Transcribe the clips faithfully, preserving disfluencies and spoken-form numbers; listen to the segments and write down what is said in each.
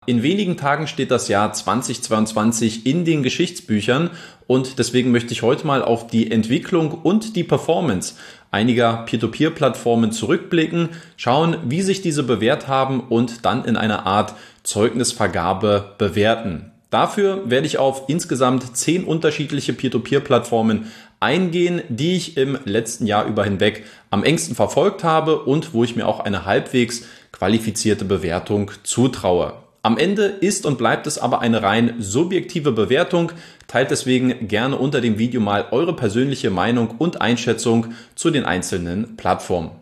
In wenigen Tagen steht das Jahr zweitausendzweiundzwanzig in den Geschichtsbüchern und deswegen möchte ich heute mal auf die Entwicklung und die Performance einiger Peer-to-Peer-Plattformen zurückblicken, schauen, wie sich diese bewährt haben und dann in einer Art Zeugnisvergabe bewerten. Dafür werde ich auf insgesamt zehn unterschiedliche Peer-to-Peer-Plattformen eingehen, die ich im letzten Jahr über hinweg am engsten verfolgt habe und wo ich mir auch eine halbwegs qualifizierte Bewertung zutraue. Am Ende ist und bleibt es aber eine rein subjektive Bewertung. Teilt deswegen gerne unter dem Video mal eure persönliche Meinung und Einschätzung zu den einzelnen Plattformen.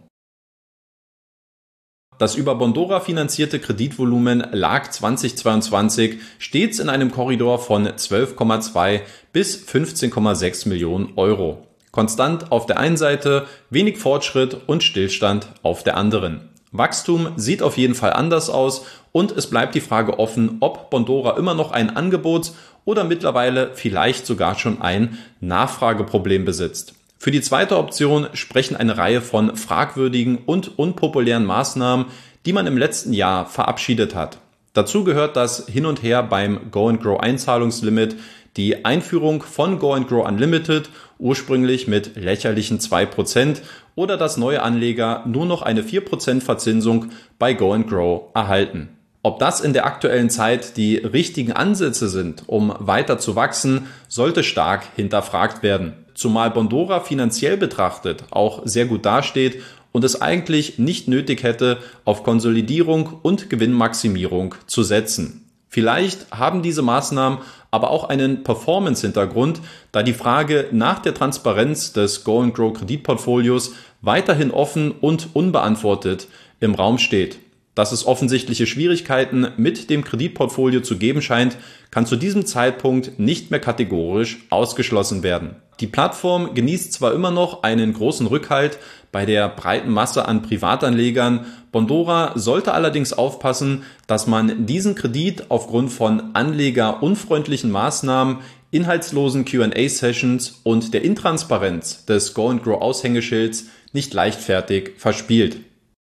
Das über Bondora finanzierte Kreditvolumen lag zweitausendzweiundzwanzig stets in einem Korridor von zwölf Komma zwei bis fünfzehn Komma sechs Millionen Euro. Konstant auf der einen Seite, wenig Fortschritt und Stillstand auf der anderen. Wachstum sieht auf jeden Fall anders aus und es bleibt die Frage offen, ob Bondora immer noch ein Angebots- oder mittlerweile vielleicht sogar schon ein Nachfrageproblem besitzt. Für die zweite Option sprechen eine Reihe von fragwürdigen und unpopulären Maßnahmen, die man im letzten Jahr verabschiedet hat. Dazu gehört das Hin und Her beim Go and Grow Einzahlungslimit, die Einführung von Go and Grow Unlimited, ursprünglich mit lächerlichen zwei Prozent, oder dass neue Anleger nur noch eine vier Prozent Verzinsung bei Go and Grow erhalten. Ob das in der aktuellen Zeit die richtigen Ansätze sind, um weiter zu wachsen, sollte stark hinterfragt werden. Zumal Bondora finanziell betrachtet auch sehr gut dasteht und es eigentlich nicht nötig hätte, auf Konsolidierung und Gewinnmaximierung zu setzen. Vielleicht haben diese Maßnahmen aber auch einen Performance-Hintergrund, da die Frage nach der Transparenz des Go and Grow Kreditportfolios weiterhin offen und unbeantwortet im Raum steht. Dass es offensichtliche Schwierigkeiten mit dem Kreditportfolio zu geben scheint, kann zu diesem Zeitpunkt nicht mehr kategorisch ausgeschlossen werden. Die Plattform genießt zwar immer noch einen großen Rückhalt bei der breiten Masse an Privatanlegern, Bondora sollte allerdings aufpassen, dass man diesen Kredit aufgrund von anlegerunfreundlichen Maßnahmen, inhaltslosen Q and A-Sessions und der Intransparenz des Go and Grow Aushängeschilds nicht leichtfertig verspielt.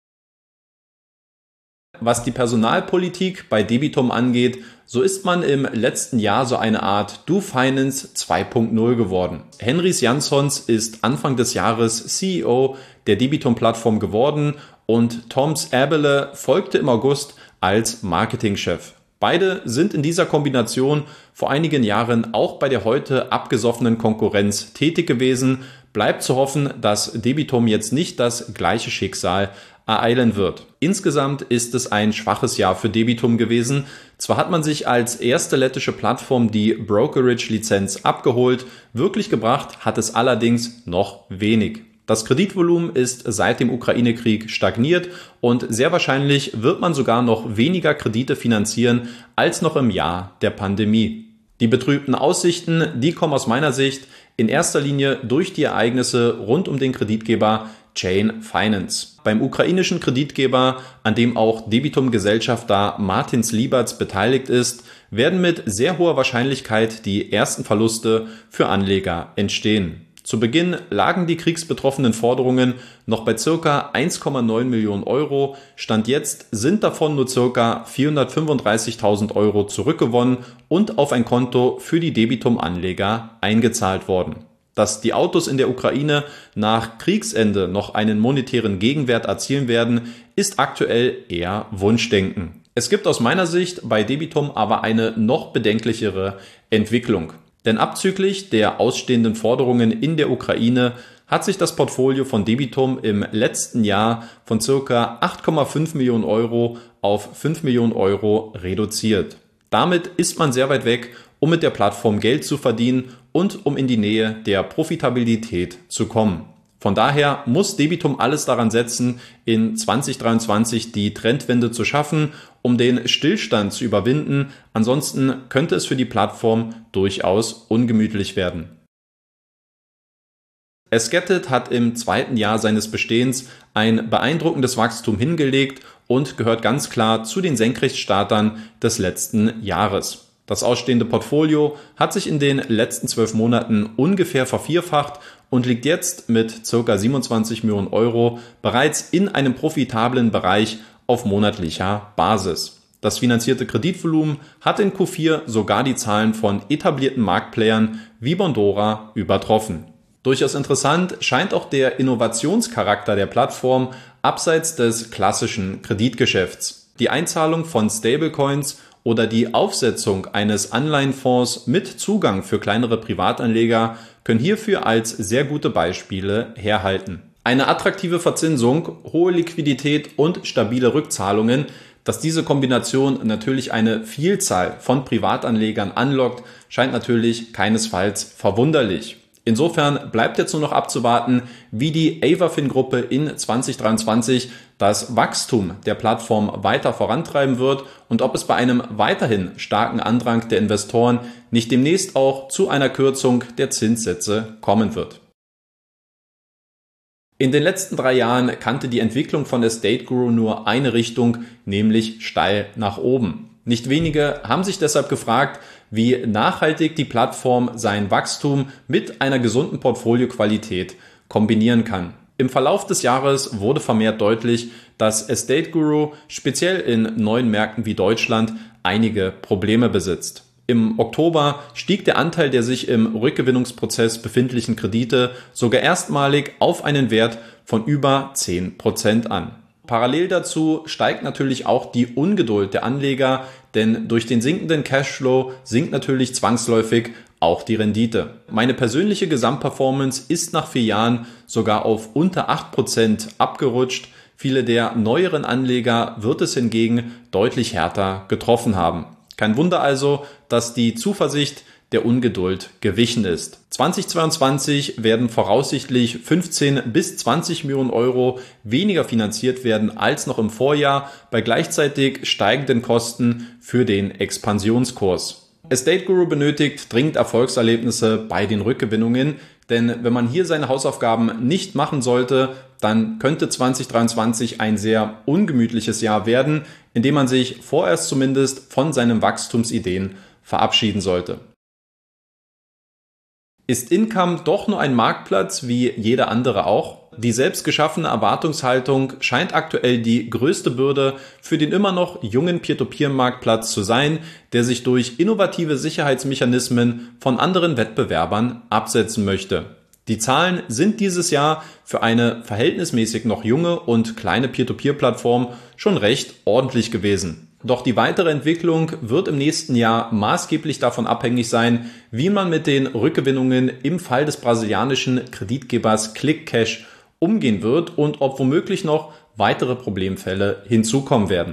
Was die Personalpolitik bei Debitum angeht, so ist man im letzten Jahr so eine Art DoFinance zwei Punkt null geworden. Henris Janssons ist Anfang des Jahres C E O der Debitum-Plattform geworden und Toms Erbele folgte im August als Marketingchef. Beide sind in dieser Kombination vor einigen Jahren auch bei der heute abgesoffenen Konkurrenz tätig gewesen. Bleibt zu hoffen, dass Debitum jetzt nicht das gleiche Schicksal ereilen wird. Insgesamt ist es ein schwaches Jahr für Debitum gewesen. Zwar hat man sich als erste lettische Plattform die Brokerage-Lizenz abgeholt, wirklich gebracht hat es allerdings noch wenig. Das Kreditvolumen ist seit dem Ukraine-Krieg stagniert und sehr wahrscheinlich wird man sogar noch weniger Kredite finanzieren als noch im Jahr der Pandemie. Die betrübten Aussichten, die kommen aus meiner Sicht in erster Linie durch die Ereignisse rund um den Kreditgeber Chain Finance. Beim ukrainischen Kreditgeber, an dem auch Debitum-Gesellschafter Martins Lieberts beteiligt ist, werden mit sehr hoher Wahrscheinlichkeit die ersten Verluste für Anleger entstehen. Zu Beginn lagen die kriegsbetroffenen Forderungen noch bei ca. eins Komma neun Millionen Euro. Stand jetzt sind davon nur ca. vierhundertfünfunddreißigtausend Euro zurückgewonnen und auf ein Konto für die Debitum-Anleger eingezahlt worden. Dass die Autos in der Ukraine nach Kriegsende noch einen monetären Gegenwert erzielen werden, ist aktuell eher Wunschdenken. Es gibt aus meiner Sicht bei Debitum aber eine noch bedenklichere Entwicklung. Denn abzüglich der ausstehenden Forderungen in der Ukraine hat sich das Portfolio von Debitum im letzten Jahr von ca. acht Komma fünf Millionen Euro auf fünf Millionen Euro reduziert. Damit ist man sehr weit weg, um mit der Plattform Geld zu verdienen und um in die Nähe der Profitabilität zu kommen. Von daher muss Debitum alles daran setzen, in zwanzig dreiundzwanzig die Trendwende zu schaffen, um den Stillstand zu überwinden. Ansonsten könnte es für die Plattform durchaus ungemütlich werden. Esketit hat im zweiten Jahr seines Bestehens ein beeindruckendes Wachstum hingelegt und gehört ganz klar zu den Senkrechtstartern des letzten Jahres. Das ausstehende Portfolio hat sich in den letzten zwölf Monaten ungefähr vervierfacht und liegt jetzt mit ca. siebenundzwanzig Millionen Euro bereits in einem profitablen Bereich auf monatlicher Basis. Das finanzierte Kreditvolumen hat in Q vier sogar die Zahlen von etablierten Marktplayern wie Bondora übertroffen. Durchaus interessant scheint auch der Innovationscharakter der Plattform abseits des klassischen Kreditgeschäfts. Die Einzahlung von Stablecoins oder die Aufsetzung eines Anleihenfonds mit Zugang für kleinere Privatanleger können hierfür als sehr gute Beispiele herhalten. Eine attraktive Verzinsung, hohe Liquidität und stabile Rückzahlungen, dass diese Kombination natürlich eine Vielzahl von Privatanlegern anlockt, scheint natürlich keinesfalls verwunderlich. Insofern bleibt jetzt nur noch abzuwarten, wie die Avafin-Gruppe in zwanzig dreiundzwanzig das Wachstum der Plattform weiter vorantreiben wird und ob es bei einem weiterhin starken Andrang der Investoren nicht demnächst auch zu einer Kürzung der Zinssätze kommen wird. In den letzten drei Jahren kannte die Entwicklung von Estate Guru nur eine Richtung, nämlich steil nach oben. Nicht wenige haben sich deshalb gefragt, wie nachhaltig die Plattform sein Wachstum mit einer gesunden Portfolioqualität kombinieren kann. Im Verlauf des Jahres wurde vermehrt deutlich, dass Estate Guru speziell in neuen Märkten wie Deutschland einige Probleme besitzt. Im Oktober stieg der Anteil der sich im Rückgewinnungsprozess befindlichen Kredite sogar erstmalig auf einen Wert von über zehn Prozent an. Parallel dazu steigt natürlich auch die Ungeduld der Anleger, denn durch den sinkenden Cashflow sinkt natürlich zwangsläufig auch die Rendite. Meine persönliche Gesamtperformance ist nach vier Jahren sogar auf unter acht Prozent abgerutscht. Viele der neueren Anleger wird es hingegen deutlich härter getroffen haben. Kein Wunder also, dass die Zuversicht der Ungeduld gewichen ist. zweitausendzweiundzwanzig werden voraussichtlich fünfzehn bis zwanzig Millionen Euro weniger finanziert werden als noch im Vorjahr bei gleichzeitig steigenden Kosten für den Expansionskurs. Estate Guru benötigt dringend Erfolgserlebnisse bei den Rückgewinnungen, denn wenn man hier seine Hausaufgaben nicht machen sollte, dann könnte zwanzig dreiundzwanzig ein sehr ungemütliches Jahr werden, in dem man sich vorerst zumindest von seinen Wachstumsideen verabschieden sollte. Ist Income doch nur ein Marktplatz wie jeder andere auch? Die selbst geschaffene Erwartungshaltung scheint aktuell die größte Bürde für den immer noch jungen Peer-to-Peer-Marktplatz zu sein, der sich durch innovative Sicherheitsmechanismen von anderen Wettbewerbern absetzen möchte. Die Zahlen sind dieses Jahr für eine verhältnismäßig noch junge und kleine Peer-to-Peer-Plattform schon recht ordentlich gewesen. Doch die weitere Entwicklung wird im nächsten Jahr maßgeblich davon abhängig sein, wie man mit den Rückgewinnungen im Fall des brasilianischen Kreditgebers ClickCash umgehen wird und ob womöglich noch weitere Problemfälle hinzukommen werden.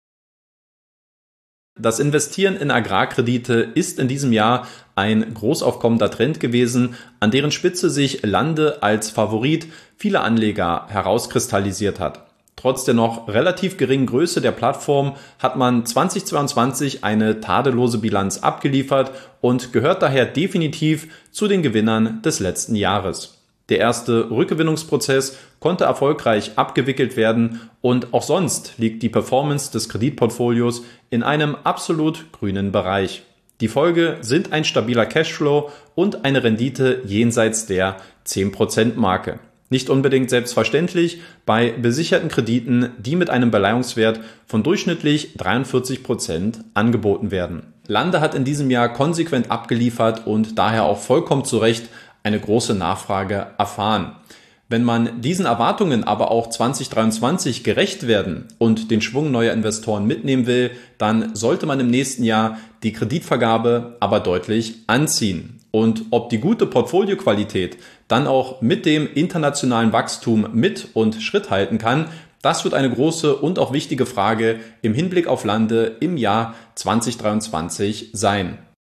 Das Investieren in Agrarkredite ist in diesem Jahr ein großaufkommender Trend gewesen, an deren Spitze sich Lande als Favorit vieler Anleger herauskristallisiert hat. Trotz der noch relativ geringen Größe der Plattform hat man zweitausendzweiundzwanzig eine tadellose Bilanz abgeliefert und gehört daher definitiv zu den Gewinnern des letzten Jahres. Der erste Rückgewinnungsprozess konnte erfolgreich abgewickelt werden und auch sonst liegt die Performance des Kreditportfolios in einem absolut grünen Bereich. Die Folge sind ein stabiler Cashflow und eine Rendite jenseits der zehn Prozent Marke. Nicht unbedingt selbstverständlich bei besicherten Krediten, die mit einem Beleihungswert von durchschnittlich dreiundvierzig Prozent angeboten werden. Lande hat in diesem Jahr konsequent abgeliefert und daher auch vollkommen zu Recht eine große Nachfrage erfahren. Wenn man diesen Erwartungen aber auch zwanzig dreiundzwanzig gerecht werden und den Schwung neuer Investoren mitnehmen will, dann sollte man im nächsten Jahr die Kreditvergabe aber deutlich anziehen. Und ob die gute Portfolioqualität dann auch mit dem internationalen Wachstum mit und Schritt halten kann, das wird eine große und auch wichtige Frage im Hinblick auf Lande im Jahr zwanzig dreiundzwanzig sein.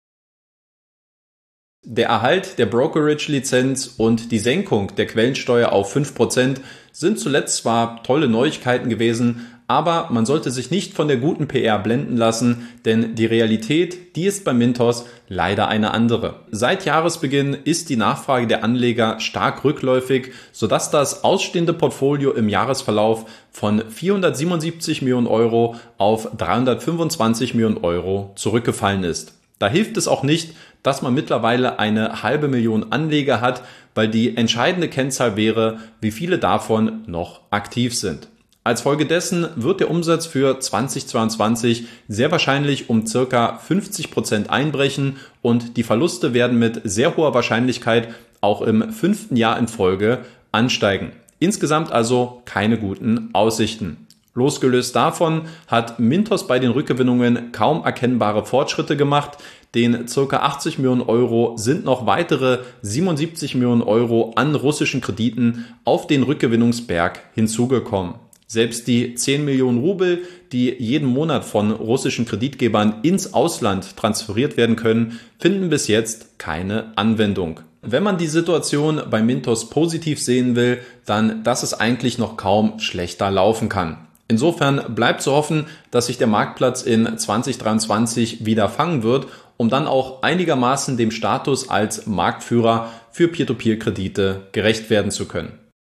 Der Erhalt der Brokerage-Lizenz und die Senkung der Quellensteuer auf fünf Prozent sind zuletzt zwar tolle Neuigkeiten gewesen, aber man sollte sich nicht von der guten P R blenden lassen, denn die Realität, die ist bei Mintos leider eine andere. Seit Jahresbeginn ist die Nachfrage der Anleger stark rückläufig, sodass das ausstehende Portfolio im Jahresverlauf von vierhundertsiebenundsiebzig Millionen Euro auf dreihundertfünfundzwanzig Millionen Euro zurückgefallen ist. Da hilft es auch nicht, dass man mittlerweile eine halbe Million Anleger hat, weil die entscheidende Kennzahl wäre, wie viele davon noch aktiv sind. Als Folge dessen wird der Umsatz für zweitausendzweiundzwanzig sehr wahrscheinlich um ca. fünfzig Prozent einbrechen und die Verluste werden mit sehr hoher Wahrscheinlichkeit auch im fünften Jahr in Folge ansteigen. Insgesamt also keine guten Aussichten. Losgelöst davon hat Mintos bei den Rückgewinnungen kaum erkennbare Fortschritte gemacht. Den ca. achtzig Millionen Euro sind noch weitere siebenundsiebzig Millionen Euro an russischen Krediten auf den Rückgewinnungsberg hinzugekommen. Selbst die zehn Millionen Rubel, die jeden Monat von russischen Kreditgebern ins Ausland transferiert werden können, finden bis jetzt keine Anwendung. Wenn man die Situation bei Mintos positiv sehen will, dann, dass es eigentlich noch kaum schlechter laufen kann. Insofern bleibt zu hoffen, dass sich der Marktplatz in zweitausenddreiundzwanzig wieder fangen wird, um dann auch einigermaßen dem Status als Marktführer für Peer-to-Peer-Kredite gerecht werden zu können.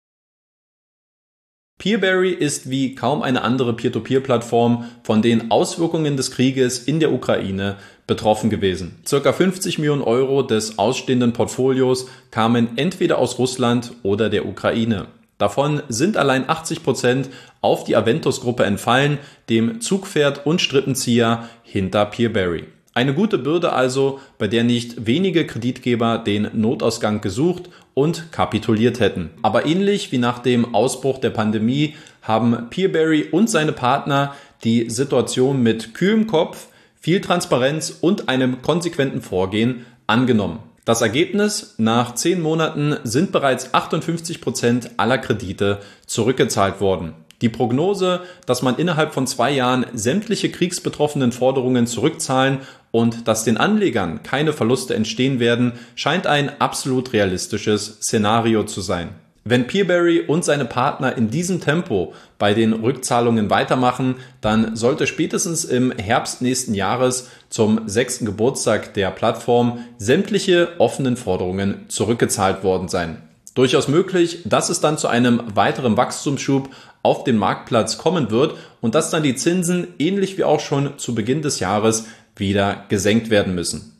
Peerberry ist wie kaum eine andere Peer-to-Peer-Plattform von den Auswirkungen des Krieges in der Ukraine betroffen gewesen. Circa fünfzig Millionen Euro des ausstehenden Portfolios kamen entweder aus Russland oder der Ukraine. Davon sind allein achtzig Prozent auf die Aventus-Gruppe entfallen, dem Zugpferd und Strippenzieher hinter Peerberry. Eine gute Bürde also, bei der nicht wenige Kreditgeber den Notausgang gesucht und kapituliert hätten. Aber ähnlich wie nach dem Ausbruch der Pandemie haben Peerberry und seine Partner die Situation mit kühlem Kopf, viel Transparenz und einem konsequenten Vorgehen angenommen. Das Ergebnis: Nach zehn Monaten sind bereits achtundfünfzig Prozent aller Kredite zurückgezahlt worden. Die Prognose, dass man innerhalb von zwei Jahren sämtliche kriegsbetroffenen Forderungen zurückzahlen und dass den Anlegern keine Verluste entstehen werden, scheint ein absolut realistisches Szenario zu sein. Wenn Peerberry und seine Partner in diesem Tempo bei den Rückzahlungen weitermachen, dann sollte spätestens im Herbst nächsten Jahres zum sechsten Geburtstag der Plattform sämtliche offenen Forderungen zurückgezahlt worden sein. Durchaus möglich, dass es dann zu einem weiteren Wachstumsschub auf den Marktplatz kommen wird und dass dann die Zinsen, ähnlich wie auch schon zu Beginn des Jahres, wieder gesenkt werden müssen.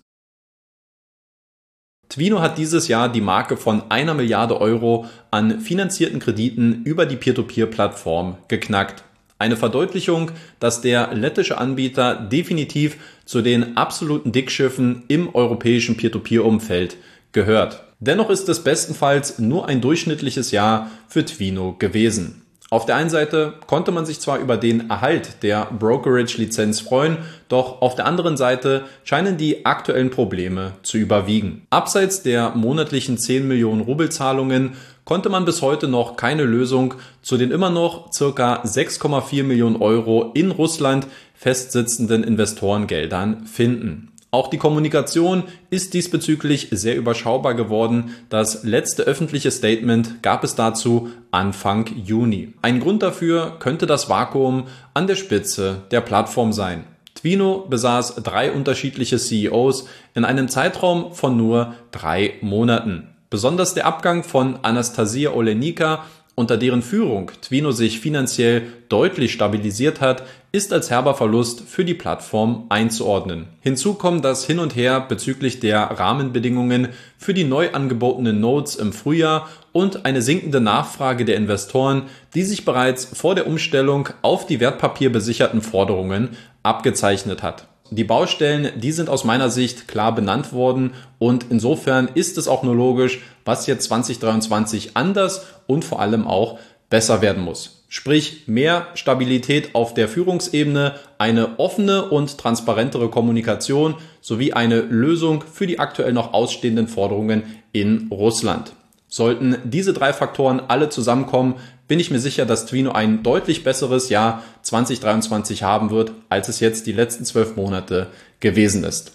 Twino hat dieses Jahr die Marke von einer Milliarde Euro an finanzierten Krediten über die Peer-to-Peer-Plattform geknackt. Eine Verdeutlichung, dass der lettische Anbieter definitiv zu den absoluten Dickschiffen im europäischen Peer-to-Peer-Umfeld gehört. Dennoch ist es bestenfalls nur ein durchschnittliches Jahr für Twino gewesen. Auf der einen Seite konnte man sich zwar über den Erhalt der Brokerage-Lizenz freuen, doch auf der anderen Seite scheinen die aktuellen Probleme zu überwiegen. Abseits der monatlichen zehn Millionen Rubelzahlungen konnte man bis heute noch keine Lösung zu den immer noch ca. sechs Komma vier Millionen Euro in Russland festsitzenden Investorengeldern finden. Auch die Kommunikation ist diesbezüglich sehr überschaubar geworden. Das letzte öffentliche Statement gab es dazu Anfang Juni. Ein Grund dafür könnte das Vakuum an der Spitze der Plattform sein. Twino besaß drei unterschiedliche C E Os in einem Zeitraum von nur drei Monaten. Besonders der Abgang von Anastasia Olenika, unter deren Führung Twino sich finanziell deutlich stabilisiert hat, ist als herber Verlust für die Plattform einzuordnen. Hinzu kommt das Hin und Her bezüglich der Rahmenbedingungen für die neu angebotenen Notes im Frühjahr und eine sinkende Nachfrage der Investoren, die sich bereits vor der Umstellung auf die wertpapierbesicherten Forderungen abgezeichnet hat. Die Baustellen, die sind aus meiner Sicht klar benannt worden und insofern ist es auch nur logisch, was jetzt zweitausenddreiundzwanzig anders und vor allem auch besser werden muss. Sprich, mehr Stabilität auf der Führungsebene, eine offene und transparentere Kommunikation sowie eine Lösung für die aktuell noch ausstehenden Forderungen in Russland. Sollten diese drei Faktoren alle zusammenkommen, bin ich mir sicher, dass Twino ein deutlich besseres Jahr zweitausenddreiundzwanzig haben wird, als es jetzt die letzten zwölf Monate gewesen ist.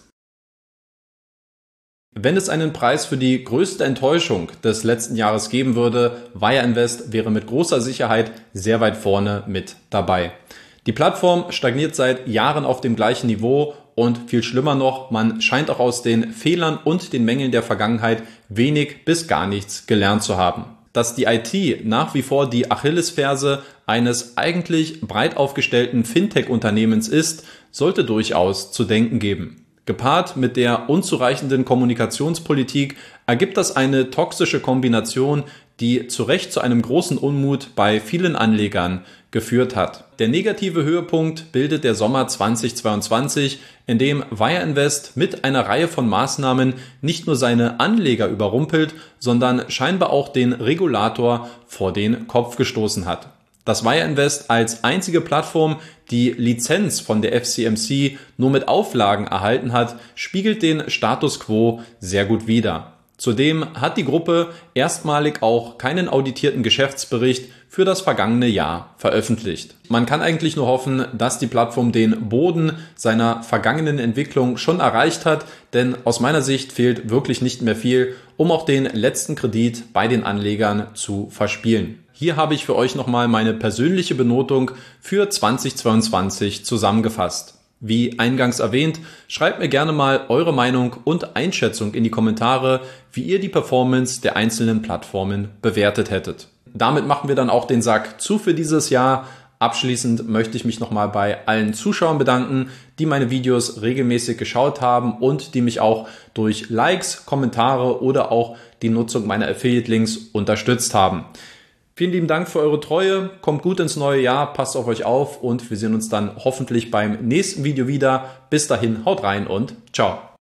Wenn es einen Preis für die größte Enttäuschung des letzten Jahres geben würde, Wire Invest wäre mit großer Sicherheit sehr weit vorne mit dabei. Die Plattform stagniert seit Jahren auf dem gleichen Niveau und viel schlimmer noch, man scheint auch aus den Fehlern und den Mängeln der Vergangenheit wenig bis gar nichts gelernt zu haben. Dass die I T nach wie vor die Achillesferse eines eigentlich breit aufgestellten Fintech-Unternehmens ist, sollte durchaus zu denken geben. Gepaart mit der unzureichenden Kommunikationspolitik ergibt das eine toxische Kombination, die zu Recht zu einem großen Unmut bei vielen Anlegern geführt hat. Der negative Höhepunkt bildet der Sommer zweitausendzweiundzwanzig, in dem Wire Invest mit einer Reihe von Maßnahmen nicht nur seine Anleger überrumpelt, sondern scheinbar auch den Regulator vor den Kopf gestoßen hat. Dass Wire Invest als einzige Plattform die Lizenz von der F C M C nur mit Auflagen erhalten hat, spiegelt den Status quo sehr gut wider. Zudem hat die Gruppe erstmalig auch keinen auditierten Geschäftsbericht für das vergangene Jahr veröffentlicht. Man kann eigentlich nur hoffen, dass die Plattform den Boden seiner vergangenen Entwicklung schon erreicht hat, denn aus meiner Sicht fehlt wirklich nicht mehr viel, um auch den letzten Kredit bei den Anlegern zu verspielen. Hier habe ich für euch nochmal meine persönliche Benotung für zweitausendzweiundzwanzig zusammengefasst. Wie eingangs erwähnt, schreibt mir gerne mal eure Meinung und Einschätzung in die Kommentare, wie ihr die Performance der einzelnen Plattformen bewertet hättet. Damit machen wir dann auch den Sack zu für dieses Jahr. Abschließend möchte ich mich nochmal bei allen Zuschauern bedanken, die meine Videos regelmäßig geschaut haben und die mich auch durch Likes, Kommentare oder auch die Nutzung meiner Affiliate-Links unterstützt haben. Vielen lieben Dank für eure Treue, kommt gut ins neue Jahr, passt auf euch auf und wir sehen uns dann hoffentlich beim nächsten Video wieder. Bis dahin, haut rein und ciao.